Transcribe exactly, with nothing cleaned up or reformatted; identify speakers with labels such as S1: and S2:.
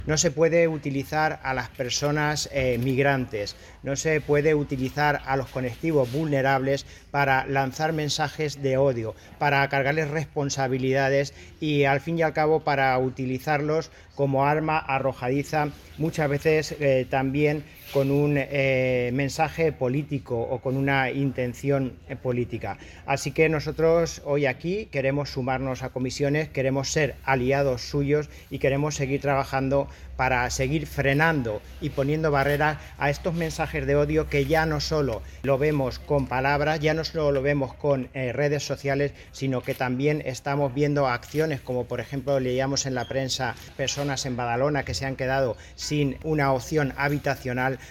S1: No se puede utilizar a las personas eh, migrantes, no se puede utilizar a los colectivos vulnerables para lanzar mensajes de odio, para cargarles responsabilidades y al fin y al cabo para utilizarlos como arma arrojadiza, muchas veces eh, también con un eh, mensaje político o con una intención eh, política. Así que nosotros hoy aquí queremos sumarnos a comisiones, queremos ser aliados suyos y queremos seguir trabajando para seguir frenando y poniendo barreras a estos mensajes de odio que ya no solo lo vemos con palabras, ya no solo lo vemos con eh, redes sociales, sino que también estamos viendo acciones como por ejemplo leíamos en la prensa personas en Badalona que se han quedado sin una opción habitacional